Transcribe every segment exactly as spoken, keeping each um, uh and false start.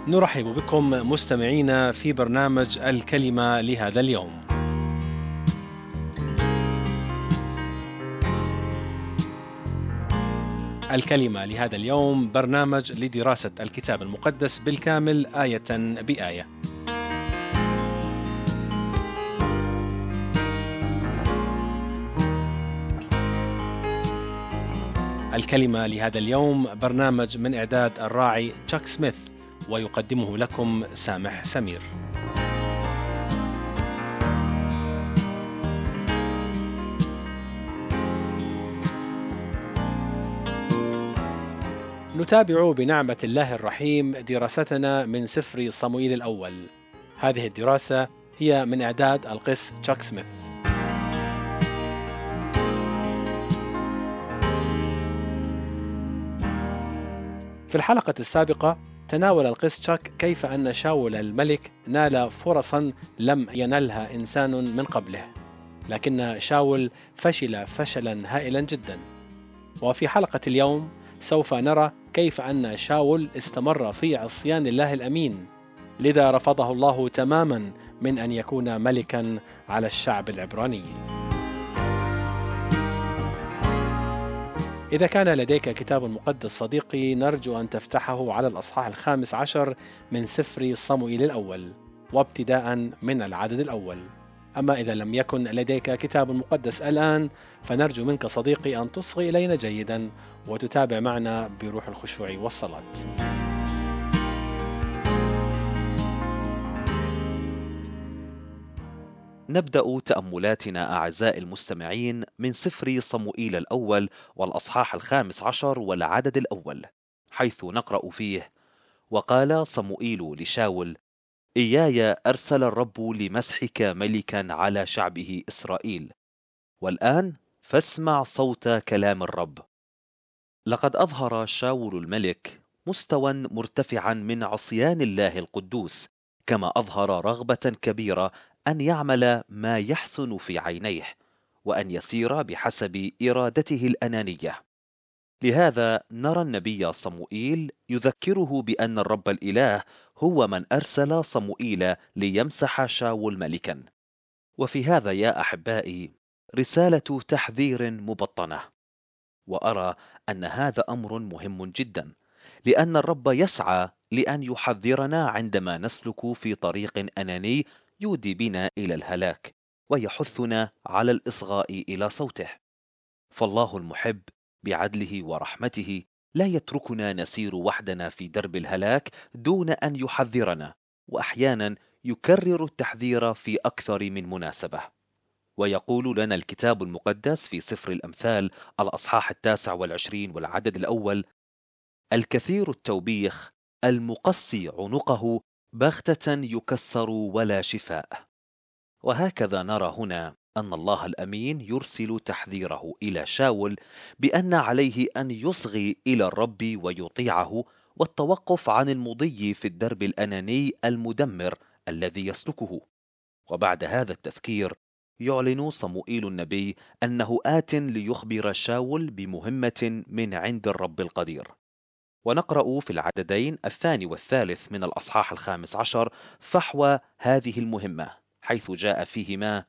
نرحب بكم مستمعينا في برنامج الكلمة لهذا اليوم. الكلمة لهذا اليوم برنامج لدراسة الكتاب المقدس بالكامل آية بآية. الكلمة لهذا اليوم برنامج من إعداد الراعي تشاك سميث، ويقدمه لكم سامح سمير. نتابع بنعمة الله الرحيم دراستنا من سفر صموئيل الأول. هذه الدراسة هي من إعداد القس تشاك سميث. في الحلقة السابقة تناول القس تشاك كيف أن شاول الملك نال فرصا لم ينلها إنسان من قبله، لكن شاول فشل فشلا هائلا جدا. وفي حلقة اليوم سوف نرى كيف أن شاول استمر في عصيان الله الأمين، لذا رفضه الله تماما من أن يكون ملكا على الشعب العبراني. إذا كان لديك كتاب مقدس صديقي، نرجو أن تفتحه على الأصحاح الخامس عشر من سفر صموئيل الأول، وابتداء من العدد الأول. أما إذا لم يكن لديك كتاب مقدس الآن، فنرجو منك صديقي أن تصغي إلينا جيدا وتتابع معنا بروح الخشوع والصلاة. نبدأ تأملاتنا أعزائي المستمعين من سفر صموئيل الأول والأصحاح الخامس عشر والعدد الأول، حيث نقرأ فيه: وقال صموئيل لشاول: إياي أرسل الرب لمسحك ملكا على شعبه إسرائيل، والآن فاسمع صوت كلام الرب. لقد أظهر شاول الملك مستوى مرتفعا من عصيان الله القدوس، كما أظهر رغبة كبيرة أن يعمل ما يحسن في عينيه وأن يسير بحسب إرادته الأنانية. لهذا نرى النبي صموئيل يذكره بأن الرب الإله هو من أرسل صموئيل ليمسح شاول ملكا. وفي هذا يا أحبائي رسالة تحذير مبطنة، وأرى أن هذا أمر مهم جدا، لأن الرب يسعى لأن يحذرنا عندما نسلك في طريق أناني يودي بنا إلى الهلاك، ويحثنا على الإصغاء إلى صوته. فالله المحب بعدله ورحمته لا يتركنا نسير وحدنا في درب الهلاك دون أن يحذرنا، وأحيانا يكرر التحذير في أكثر من مناسبة. ويقول لنا الكتاب المقدس في سفر الأمثال الأصحاح التاسع والعشرين والعدد الأول: الكثير التوبيخ المقسي عنقه بغتة يكسر ولا شفاء. وهكذا نرى هنا أن الله الأمين يرسل تحذيره إلى شاول بأن عليه أن يصغي إلى الرب ويطيعه، والتوقف عن المضي في الدرب الأناني المدمر الذي يسلكه. وبعد هذا التذكير يعلن صموئيل النبي أنه آت ليخبر شاول بمهمة من عند الرب القدير. ونقرأ في العددين الثاني والثالث من الأصحاح الخامس عشر فحوى هذه المهمة، حيث جاء فيهما: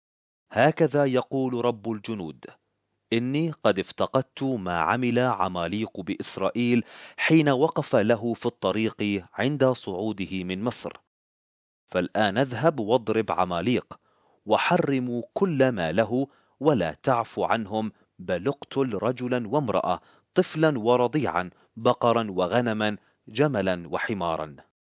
هكذا يقول رب الجنود: إني قد افتقدت ما عمل عماليق بإسرائيل حين وقف له في الطريق عند صعوده من مصر. فالآن اذهب واضرب عماليق، وحرموا كل ما له، ولا تعف عنهم، بل اقتل رجلا وامرأة، طفلا ورضيعا، بقرا وغنما، جملا وحمارا.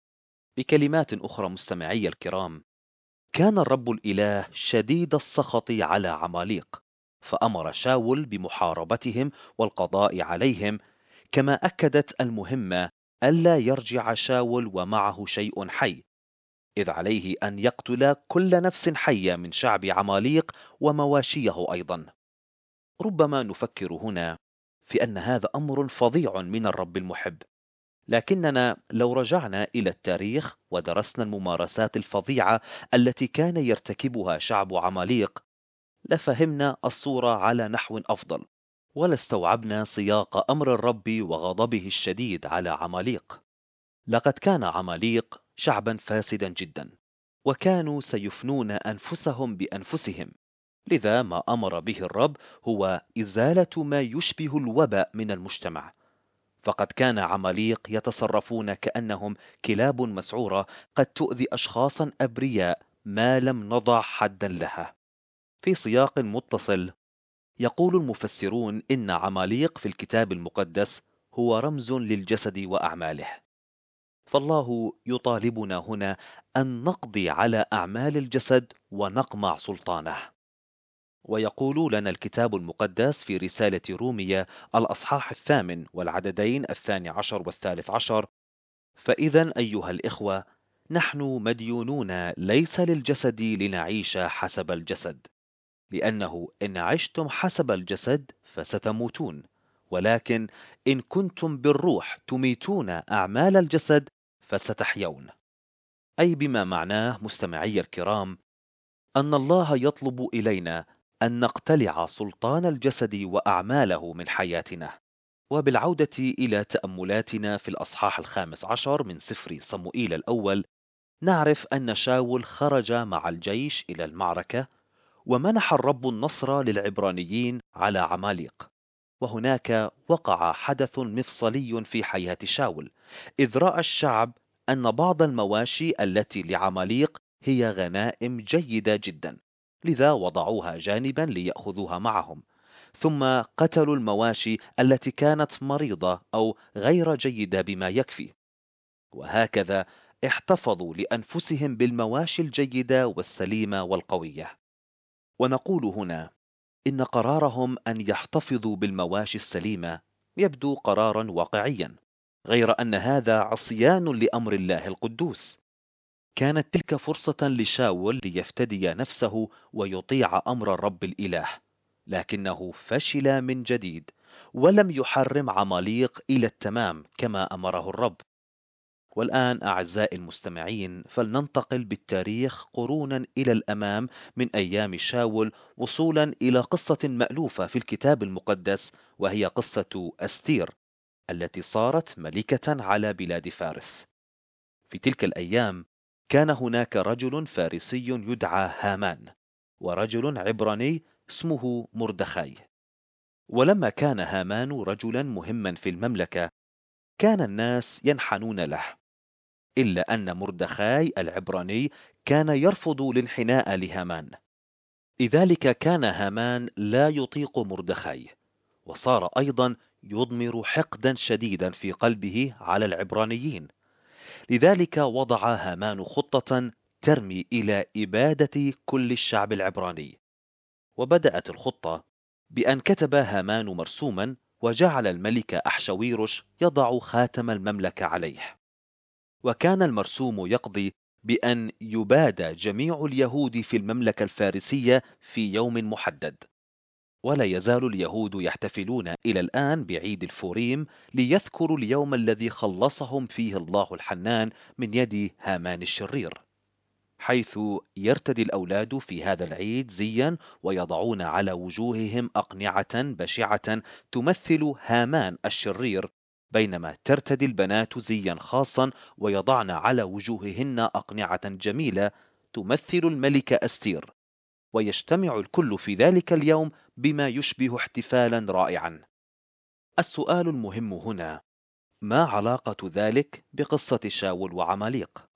بكلمات أخرى مستمعي الكرام، كان الرب الإله شديد السخط على عماليق، فأمر شاول بمحاربتهم والقضاء عليهم، كما أكدت المهمة ألا يرجع شاول ومعه شيء حي، إذ عليه أن يقتل كل نفس حية من شعب عماليق ومواشيه أيضا. ربما نفكر هنا في أن هذا أمر فظيع من الرب المحب، لكننا لو رجعنا إلى التاريخ ودرسنا الممارسات الفظيعة التي كان يرتكبها شعب عماليق، لفهمنا الصورة على نحو أفضل، ولاستوعبنا سياق أمر الرب وغضبه الشديد على عماليق. لقد كان عماليق شعبا فاسدا جدا، وكانوا سيفنون أنفسهم بأنفسهم. لذا ما أمر به الرب هو إزالة ما يشبه الوباء من المجتمع. فقد كان عماليق يتصرفون كأنهم كلاب مسعورة قد تؤذي أشخاصا أبرياء ما لم نضع حدا لها. في سياق متصل يقول المفسرون إن عماليق في الكتاب المقدس هو رمز للجسد وأعماله. فالله يطالبنا هنا أن نقضي على أعمال الجسد ونقمع سلطانه. ويقول لنا الكتاب المقدس في رسالة رومية الأصحاح الثامن والعددين الثاني عشر والثالث عشر: فإذا أيها الإخوة، نحن مديونون ليس للجسد لنعيش حسب الجسد، لأنه إن عشتم حسب الجسد فستموتون، ولكن إن كنتم بالروح تميتون أعمال الجسد فستحيون. أي بما معناه مستمعي الكرام أن الله يطلب إلينا أن نقتلع سلطان الجسد وأعماله من حياتنا. وبالعودة إلى تأملاتنا في الأصحاح الخامس عشر من سفر صموئيل الأول، نعرف أن شاول خرج مع الجيش إلى المعركة، ومنح الرب النصر للعبرانيين على عماليق. وهناك وقع حدث مفصلي في حياة شاول، إذ رأى الشعب أن بعض المواشي التي لعماليق هي غنائم جيدة جدا، لذا وضعوها جانبا ليأخذوها معهم، ثم قتلوا المواشي التي كانت مريضة أو غير جيدة بما يكفي. وهكذا احتفظوا لأنفسهم بالمواشي الجيدة والسليمة والقوية. ونقول هنا إن قرارهم أن يحتفظوا بالمواشي السليمة يبدو قرارا واقعيا، غير أن هذا عصيان لأمر الله القدوس. كانت تلك فرصة لشاول ليفتدي نفسه ويطيع أمر الرب الإله، لكنه فشل من جديد ولم يحرم عماليق إلى التمام كما أمره الرب. والآن أعزائي المستمعين، فلننتقل بالتاريخ قرونا إلى الأمام من أيام شاول، وصولا إلى قصة مألوفة في الكتاب المقدس، وهي قصة أستير التي صارت ملكة على بلاد فارس. في تلك الأيام كان هناك رجل فارسي يدعى هامان، ورجل عبراني اسمه مردخاي. ولما كان هامان رجلا مهما في المملكة كان الناس ينحنون له، إلا أن مردخاي العبراني كان يرفض الانحناء لهامان. لذلك كان هامان لا يطيق مردخاي، وصار أيضا يضمر حقدا شديدا في قلبه على العبرانيين. لذلك وضع هامان خطة ترمي إلى إبادة كل الشعب العبراني. وبدأت الخطة بأن كتب هامان مرسوما وجعل الملك أحشويرش يضع خاتم المملكة عليه. وكان المرسوم يقضي بأن يباد جميع اليهود في المملكة الفارسية في يوم محدد. ولا يزال اليهود يحتفلون إلى الآن بعيد الفوريم ليذكروا اليوم الذي خلصهم فيه الله الحنان من يد هامان الشرير، حيث يرتدي الأولاد في هذا العيد زيا ويضعون على وجوههم أقنعة بشعة تمثل هامان الشرير، بينما ترتدي البنات زيا خاصا ويضعن على وجوههن أقنعة جميلة تمثل الملكة أستير. ويجتمع الكل في ذلك اليوم بما يشبه احتفالا رائعا. السؤال المهم هنا: ما علاقة ذلك بقصة شاول وعماليق؟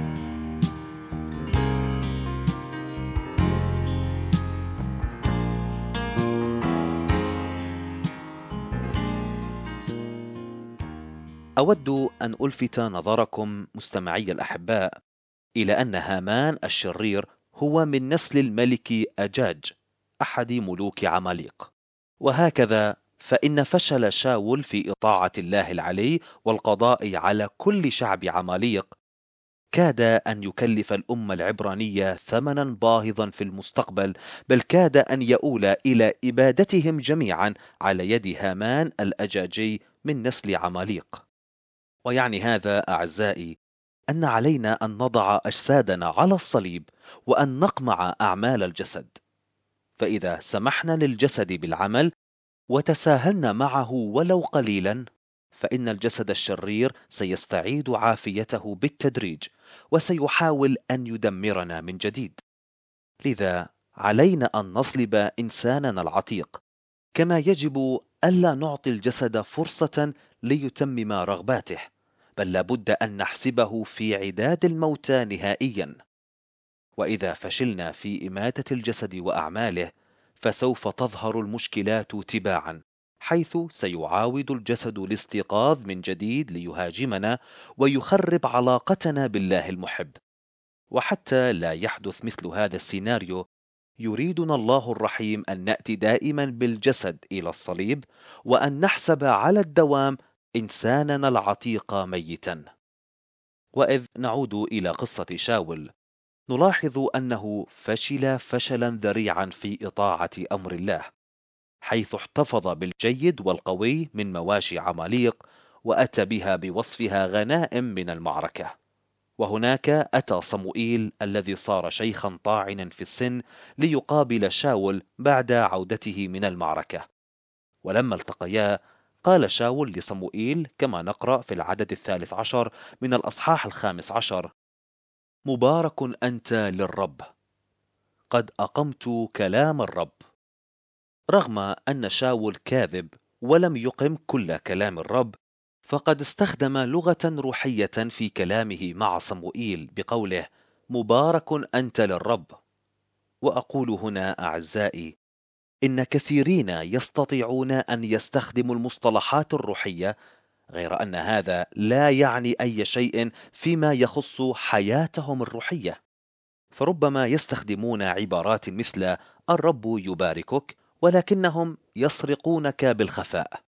أود أن ألفت نظركم مستمعي الأحباء إلى أن هامان الشرير هو من نسل الملك أجاج أحد ملوك عماليق. وهكذا فإن فشل شاول في إطاعة الله العلي والقضاء على كل شعب عماليق كاد أن يكلف الأمة العبرانية ثمنا باهظا في المستقبل، بل كاد أن يؤول إلى إبادتهم جميعا على يد هامان الأجاجي من نسل عماليق. ويعني هذا أعزائي أن علينا أن نضع أجسادنا على الصليب وأن نقمع أعمال الجسد. فإذا سمحنا للجسد بالعمل وتساهلنا معه ولو قليلا، فإن الجسد الشرير سيستعيد عافيته بالتدريج، وسيحاول أن يدمرنا من جديد. لذا علينا أن نصلب إنساننا العتيق، كما يجب ألا نعطي الجسد فرصة ليتمم رغباته، بل لابد أن نحسبه في عداد الموتى نهائيا. وإذا فشلنا في إماتة الجسد وأعماله، فسوف تظهر المشكلات تباعا، حيث سيعاود الجسد الاستيقاظ من جديد ليهاجمنا ويخرب علاقتنا بالله المحب. وحتى لا يحدث مثل هذا السيناريو، يريدنا الله الرحيم أن نأتي دائما بالجسد إلى الصليب، وأن نحسب على الدوام إنساننا العتيق ميتا. وإذ نعود إلى قصة شاول، نلاحظ أنه فشل فشلا ذريعا في إطاعة أمر الله، حيث احتفظ بالجيد والقوي من مواشي عماليق، وأتى بها بوصفها غنائم من المعركة. وهناك أتى صموئيل الذي صار شيخا طاعنا في السن ليقابل شاول بعد عودته من المعركة. ولما التقيا، قال شاول لصموئيل كما نقرأ في العدد الثالث عشر من الأصحاح الخامس عشر: مبارك أنت للرب، قد أقمت كلام الرب. رغم أن شاول كاذب ولم يقم كل كلام الرب، فقد استخدم لغة روحية في كلامه مع صموئيل بقوله: مبارك أنت للرب. وأقول هنا أعزائي، إن كثيرين يستطيعون أن يستخدموا المصطلحات الروحية، غير أن هذا لا يعني أي شيء فيما يخص حياتهم الروحية. فربما يستخدمون عبارات مثل الرب يباركك، ولكنهم يسرقونك بالخفاء.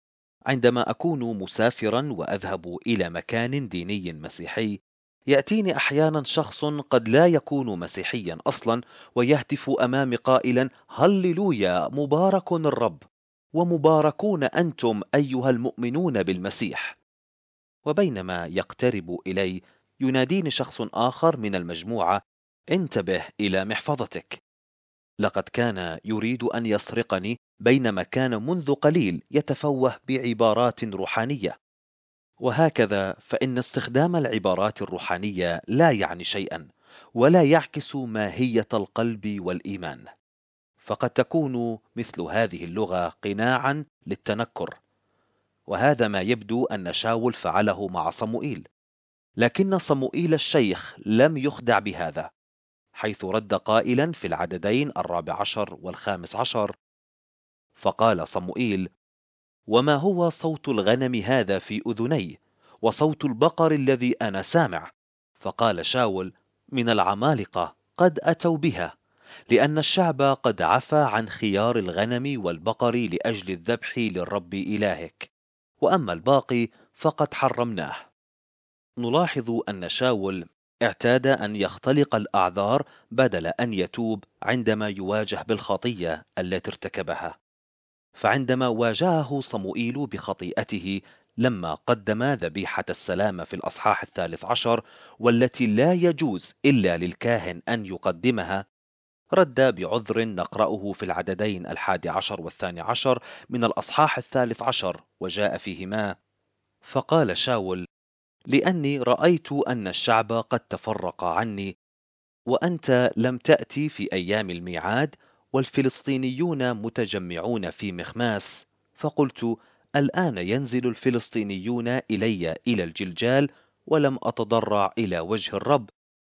عندما أكون مسافرا وأذهب إلى مكان ديني مسيحي، يأتيني أحيانا شخص قد لا يكون مسيحيا أصلا، ويهتف أمامي قائلا: هللويا، مبارك الرب، ومباركون أنتم أيها المؤمنون بالمسيح. وبينما يقترب إلي، يناديني شخص آخر من المجموعة: انتبه إلى محفظتك. لقد كان يريد أن يسرقني، بينما كان منذ قليل يتفوه بعبارات روحانية. وهكذا فإن استخدام العبارات الروحانية لا يعني شيئا، ولا يعكس ماهية القلب والإيمان. فقد تكون مثل هذه اللغة قناعا للتنكر، وهذا ما يبدو أن شاول فعله مع صموئيل. لكن صموئيل الشيخ لم يخدع بهذا، حيث رد قائلا في العددين الرابع عشر والخامس عشر: فقال صموئيل: وما هو صوت الغنم هذا في أذني، وصوت البقر الذي أنا سامع؟ فقال شاول: من العمالقة، قد أتوا بها، لأن الشعب قد عفى عن خيار الغنم والبقر لأجل الذبح للرب إلهك، وأما الباقي فقد حرمناه. نلاحظ أن شاول اعتاد أن يختلق الأعذار بدل أن يتوب عندما يواجه بالخطية التي ارتكبها. فعندما واجهه صموئيل بخطيئته لما قدم ذبيحة السلام في الأصحاح الثالث عشر، والتي لا يجوز إلا للكاهن أن يقدمها، رد بعذر نقرأه في العددين الحادي عشر والثاني عشر من الأصحاح الثالث عشر، وجاء فيهما: فقال شاول: لأني رأيت أن الشعب قد تفرق عني، وأنت لم تأتي في أيام الميعاد، والفلسطينيون متجمعون في مخماس، فقلت: الآن ينزل الفلسطينيون إلي إلى الجلجال، ولم أتضرع إلى وجه الرب،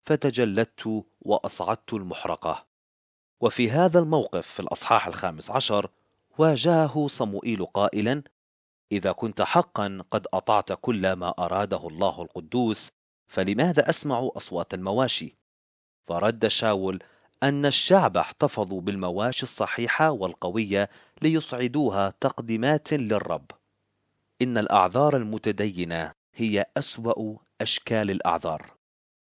فتجلدت وأصعدت المحرقة. وفي هذا الموقف في الأصحاح الخامس عشر، واجهه صموئيل قائلا: إذا كنت حقا قد أطعت كل ما أراده الله القدوس، فلماذا أسمع أصوات المواشي؟ فرد شاول أن الشعب احتفظوا بالمواشي الصحيحة والقوية ليصعدوها تقديمات للرب. إن الأعذار المتدينة هي أسوأ أشكال الأعذار.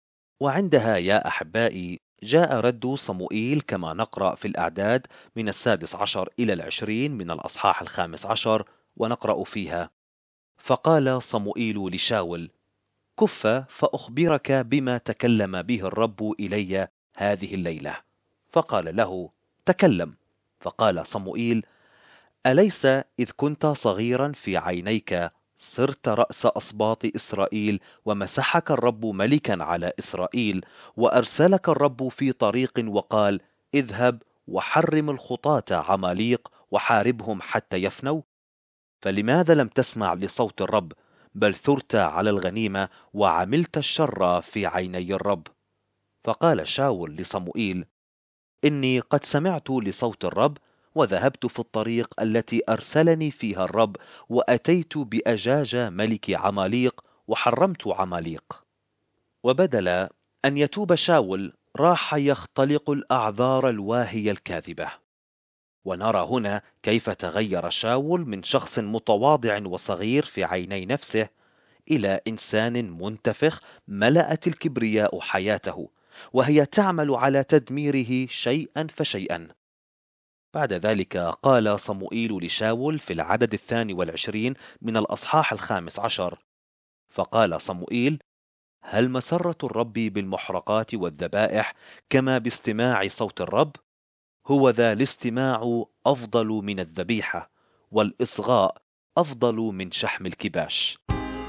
وعندها يا أحبائي جاء رد صموئيل كما نقرأ في الأعداد من السادس عشر إلى العشرين من الأصحاح الخامس عشر، ونقرأ فيها: فقال صموئيل لشاول: كف فأخبرك بما تكلم به الرب إلي هذه الليلة. فقال له: تكلم. فقال صموئيل: أليس إذ كنت صغيرا في عينيك صرت رأس أسباط إسرائيل، ومسحك الرب ملكا على إسرائيل، وأرسلك الرب في طريق وقال: اذهب وحرم الخطاة عماليق وحاربهم حتى يفنوا. فلماذا لم تسمع لصوت الرب، بل ثرت على الغنيمة وعملت الشر في عيني الرب؟ فقال شاول لصموئيل: إني قد سمعت لصوت الرب، وذهبت في الطريق التي أرسلني فيها الرب، وأتيت بأجاج ملك عماليق وحرمت عماليق. وبدل أن يتوب شاول، راح يختلق الأعذار الواهية الكاذبة. ونرى هنا كيف تغير شاول من شخص متواضع وصغير في عيني نفسه إلى إنسان منتفخ ملأت الكبرياء حياته، وهي تعمل على تدميره شيئا فشيئا. بعد ذلك قال صموئيل لشاول في العدد الثاني والعشرين من الأصحاح الخامس عشر: فقال صموئيل: هل مسرة الرب بالمحرقات والذبائح كما باستماع صوت الرب؟ هو ذا الاستماع أفضل من الذبيحة، والإصغاء أفضل من شحم الكباش.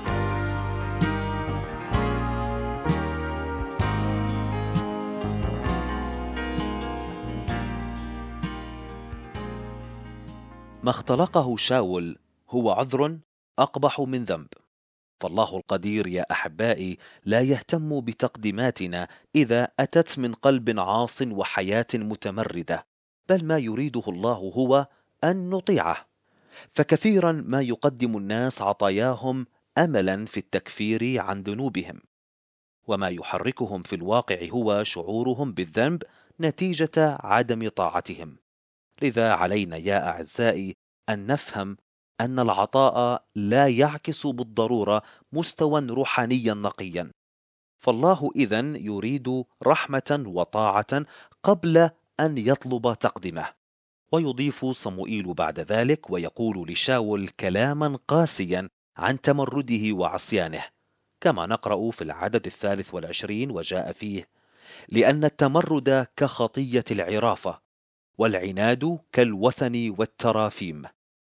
ما اختلقه شاول هو عذر أقبح من ذنب. فالله القدير يا أحبائي لا يهتم بتقديماتنا إذا أتت من قلب عاص وحياة متمردة، بل ما يريده الله هو أن نطيعه. فكثيرا ما يقدم الناس عطاياهم أملا في التكفير عن ذنوبهم، وما يحركهم في الواقع هو شعورهم بالذنب نتيجة عدم طاعتهم. لذا علينا يا أعزائي أن نفهم أن العطاء لا يعكس بالضرورة مستوى روحانيا نقيا. فالله إذن يريد رحمة وطاعة قبل أن يطلب تقدمه. ويضيف صموئيل بعد ذلك ويقول لشاول كلاما قاسيا عن تمرده وعصيانه، كما نقرأ في العدد الثالث والعشرين وجاء فيه: لأن التمرد كخطية العرافة، والعناد كالوثن والترافيم،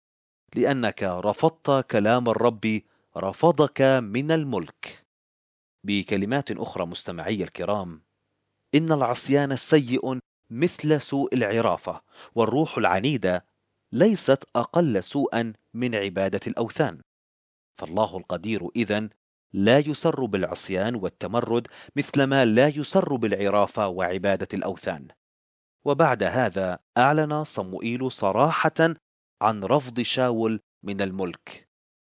لأنك رفضت كلام الرب، رفضك من الملك. بكلمات أخرى مستمعي الكرام، إن العصيان السيء مثل سوء العرافة، والروح العنيدة ليست أقل سوءا من عبادة الأوثان. فالله القدير إذن لا يسر بالعصيان والتمرد مثلما لا يسر بالعرافة وعبادة الأوثان. وبعد هذا أعلن صموئيل صراحة عن رفض شاول من الملك.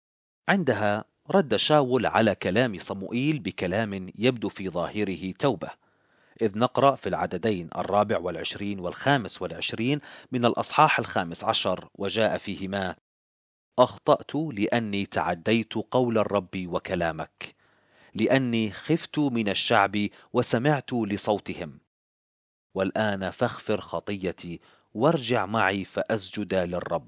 عندها رد شاول على كلام صموئيل بكلام يبدو في ظاهره توبة، إذ نقرأ في العددين الرابع والعشرين والخامس والعشرين من الأصحاح الخامس عشر وجاء فيهما: أخطأت لأني تعديت قول الرب وكلامك، لأني خفت من الشعب وسمعت لصوتهم. والآن فاغفر خطيتي وارجع معي فأسجد للرب.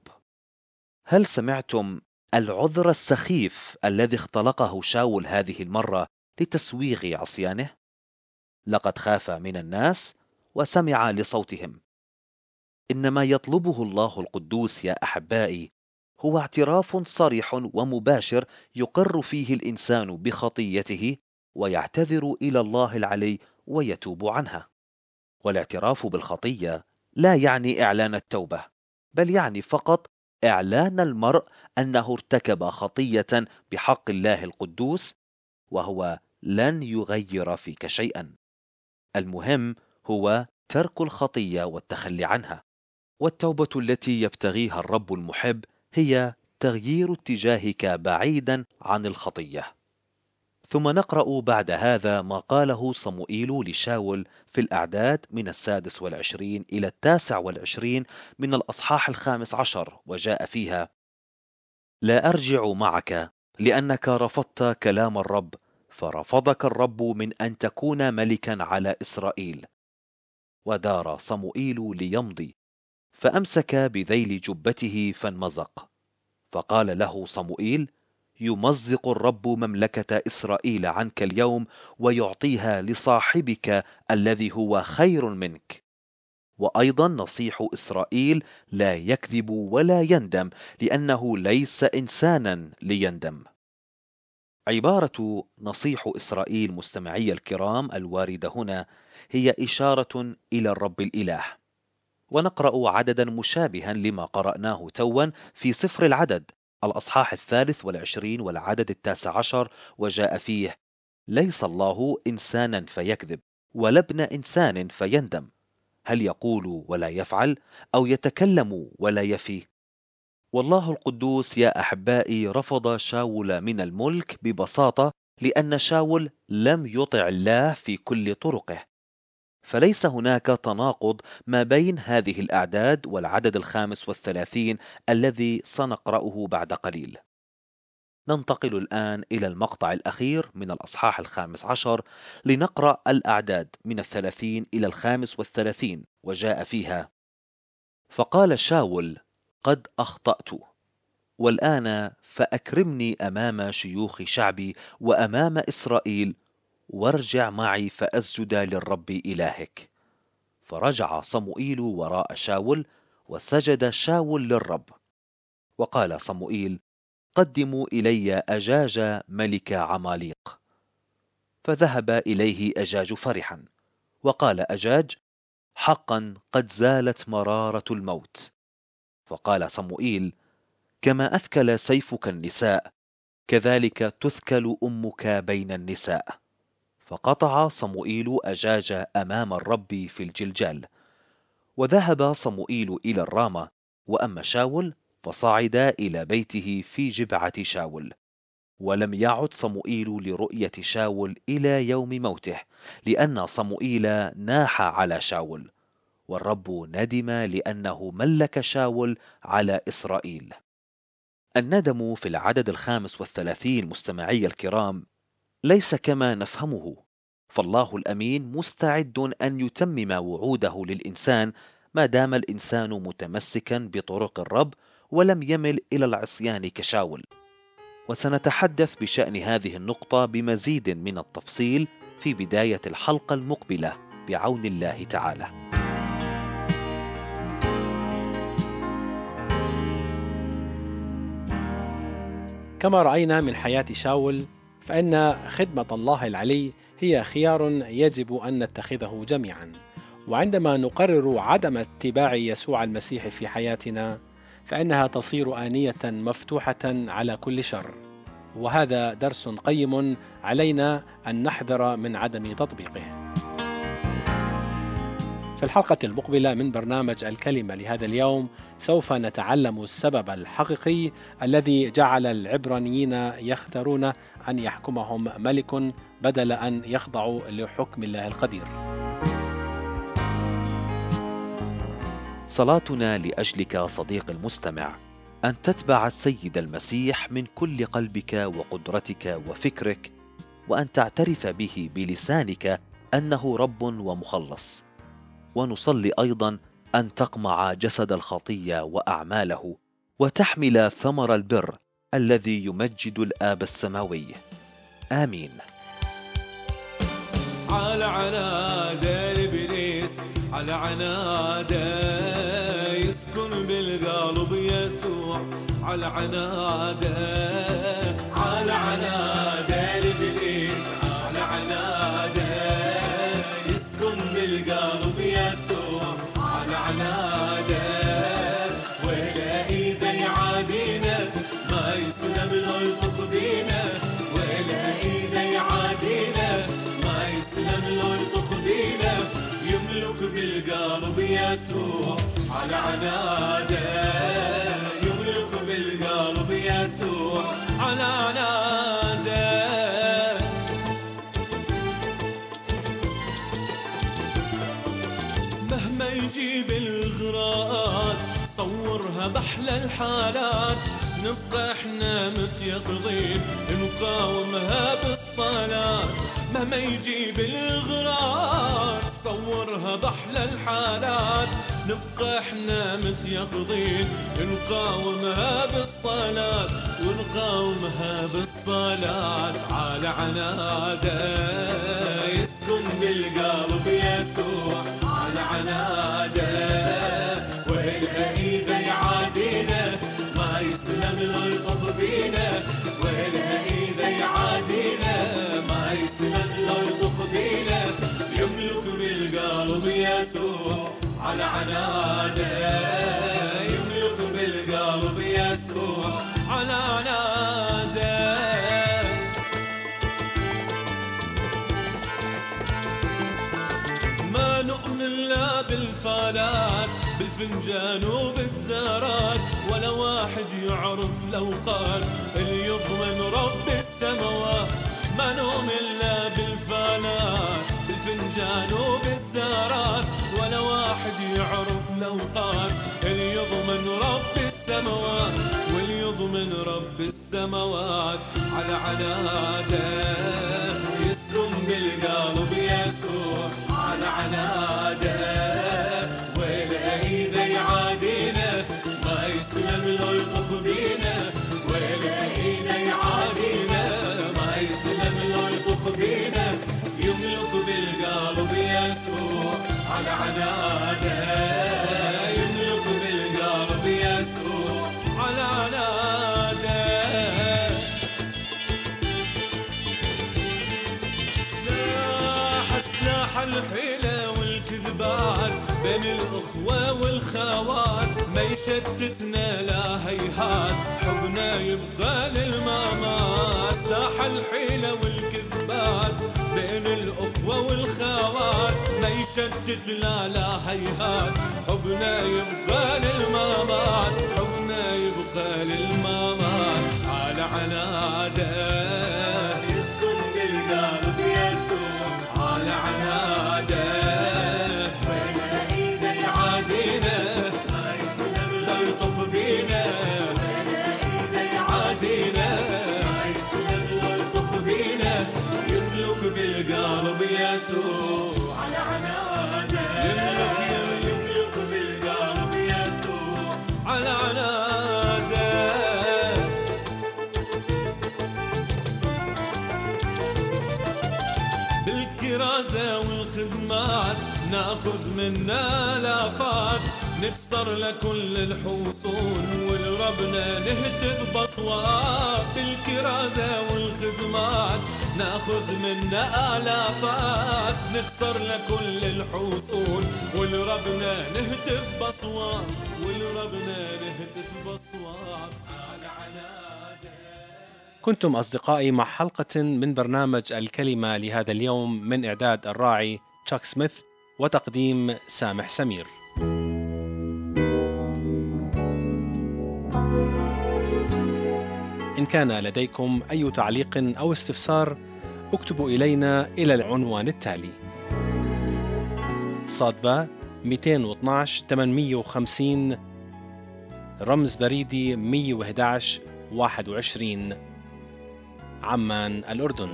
هل سمعتم العذر السخيف الذي اختلقه شاول هذه المرة لتسويغ عصيانه؟ لقد خاف من الناس وسمع لصوتهم. إنما يطلبه الله القدوس يا أحبائي هو اعتراف صريح ومباشر يقر فيه الإنسان بخطيته ويعتذر إلى الله العلي ويتوب عنها. والاعتراف بالخطية لا يعني إعلان التوبة، بل يعني فقط إعلان المرء أنه ارتكب خطية بحق الله القدوس، وهو لن يغير فيك شيئا. المهم هو ترك الخطية والتخلي عنها. والتوبة التي يبتغيها الرب المحب هي تغيير اتجاهك بعيدا عن الخطية. ثم نقرأ بعد هذا ما قاله صموئيل لشاول في الأعداد من السادس والعشرين إلى التاسع والعشرين من الأصحاح الخامس عشر وجاء فيها: لا أرجع معك لأنك رفضت كلام الرب، فرفضك الرب من أن تكون ملكا على إسرائيل. ودار صموئيل ليمضي، فأمسك بذيل جبته فانمزق. فقال له صموئيل: يمزق الرب مملكة إسرائيل عنك اليوم، ويعطيها لصاحبك الذي هو خير منك. وأيضا نصيح إسرائيل لا يكذب ولا يندم، لأنه ليس إنسانا ليندم. عبارة نصيح إسرائيل مستمعي الكرام الواردة هنا هي إشارة إلى الرب الإله، ونقرأ عددا مشابها لما قرأناه توا في سفر العدد الأصحاح الثالث والعشرين والعدد التاسع عشر، وجاء فيه: ليس الله إنسانا فيكذب، ولا ابن إنسان فيندم، هل يقول ولا يفعل، أو يتكلم ولا يفي؟ والله القدوس يا أحبائي رفض شاول من الملك ببساطة لأن شاول لم يطع الله في كل طرقه. فليس هناك تناقض ما بين هذه الأعداد والعدد الخامس والثلاثين الذي سنقرأه بعد قليل. ننتقل الآن إلى المقطع الأخير من الأصحاح الخامس عشر لنقرأ الأعداد من الثلاثين إلى الخامس والثلاثين، وجاء فيها: فقال شاول: قد أخطأت، والآن فأكرمني أمام شيوخ شعبي وأمام إسرائيل، وارجع معي فأسجد للرب إلهك. فرجع صموئيل وراء شاول، وسجد شاول للرب. وقال صموئيل: قدموا إلي أجاج ملك عماليق. فذهب إليه أجاج فرحا، وقال أجاج: حقا قد زالت مرارة الموت. فقال صموئيل: كما أثكل سيفك النساء، كذلك تثكل أمك بين النساء. فقطع صموئيل أجاج أمام الرب في الجلجال. وذهب صموئيل إلى الرامة، وأما شاول فصعد إلى بيته في جبعة شاول. ولم يعد صموئيل لرؤية شاول إلى يوم موته، لأن صموئيل ناح على شاول، والرب ندم لأنه ملك شاول على إسرائيل. الندم في العدد الخامس والثلاثين مستمعي الكرام ليس كما نفهمه، فالله الأمين مستعد أن يتمم وعوده للإنسان ما دام الإنسان متمسكا بطرق الرب ولم يمل إلى العصيان كشاول. وسنتحدث بشأن هذه النقطة بمزيد من التفصيل في بداية الحلقة المقبلة بعون الله تعالى. كما رأينا من حياة شاول، فإن خدمة الله العلي هي خيار يجب أن نتخذه جميعا. وعندما نقرر عدم اتباع يسوع المسيح في حياتنا، فإنها تصير آنية مفتوحة على كل شر، وهذا درس قيم علينا أن نحذر من عدم تطبيقه. في الحلقة المقبلة من برنامج الكلمة لهذا اليوم سوف نتعلم السبب الحقيقي الذي جعل العبرانيين يختارون أن يحكمهم ملك بدل أن يخضعوا لحكم الله القدير. صلاتنا لأجلك صديق المستمع أن تتبع السيد المسيح من كل قلبك وقدرتك وفكرك، وأن تعترف به بلسانك أنه رب ومخلص. ونصلي أيضا أن تقمع جسد الخطية وأعماله، وتحمل ثمر البر الذي يمجد الآب السماوي. آمين. على عناده الإبليس، على عناده يسكن بالقلب يسوع، على عناده، على عناده الإبليس، على عناده يسكن بالقلب يسوع، على عناده. ولا إذا يعادينا ما يسلم له يطف بينا، ولا إذا يعادينا ما يسلم له يطف بينا، يملك بالقلب يسوع، على عناده يملك بالقلب يسوع، على عناده. مهما يجيب الغرات صورها بأحلى الحالات، نبقى احنا متيقظين نقاومها بالصلاة. مهما يجيب الغرات صورها بأحلى الحالات، نبقى احنا متيقظين نقاومها بالصلاة، ونقاومها بالصلاة. على عناده يسكن بالقلب يسوع، على عناده. ولا إذا يعادينا ما يسلم له يطف بينا، ولا إذا يعادينا يسوع على عناده، يملك بالقلب يسوع على عناده. ما نؤمن لا بالفالات، بالفنجان وبالزارات، ولا واحد يعرف الأوقات اللي يضمن رب السماوات. ما نؤمن لا بالفالات، بالفنجان وبالزارات، ولا واحد يعرف الأوقات اللي يضمن رب السماوات، واللي يضمن رب السماوات على عناده، يسكن بالقلب يسوع على عناده. ولا إذا يعادينا ما يسلم لو يطف بينا، ولا إذا يعادينا ما يسلم لو يطف بينا، يملك بالقلب يسوع على عناده، يملك بالقلب يسوع على عناده. سلاح سلاح الحيلة والكذبات بين الأخوة والخوات، ما يشتتنا لا هيهات، حبنا يبقى للممات. ساح الحيلة والكذبات بين الأخوة والخوات، ما يشتتنا لا هيهات، حبنا يبقى للممات، حبنا يبقى للممات على عناده، يسكن بالقلب يسوع على عناده. ولا إذا يعادينا ما يسلم لو يطف بينا، ولا إذا يعادينا ما يسلم لو يطف بينا، يملك بالقلب يسوع على عناده، يملك يملك بالقلب يسوع على عناده. بالكرازة والخدمات ناخذ منا لافات، نكسر لكل الحصون ولربنا نهتف بأصوات. بالكرازة والخدمات ناخذ منا آلافات، نكسر لكل الحصون ولربنا نهتف بأصوات، ولربنا نهتف بأصوات على عناده. كنتم أصدقائي مع حلقة من برنامج الكلمة لهذا اليوم، من إعداد الراعي تشاك سميث وتقديم سامح سمير. إن كان لديكم أي تعليق أو استفسار اكتبوا إلينا إلى العنوان التالي: صادبة مئتين واثناشر ثمانمئة وخمسين، رمز بريدي مئة وأحد عشر واحد وعشرين، عمان الأردن.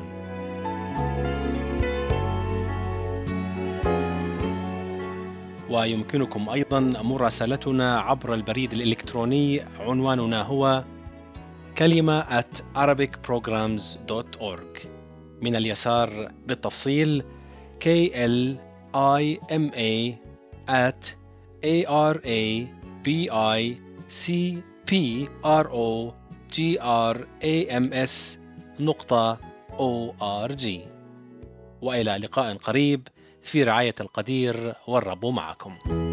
ويمكنكم أيضا مراسلتنا عبر البريد الإلكتروني، عنواننا هو كلمة at arabic programs dot org. من اليسار بالتفصيل K L I M A at A R A B I C P R O G R A M S نقطة أو آر جي. وإلى لقاء قريب في رعاية القدير، والرب معكم.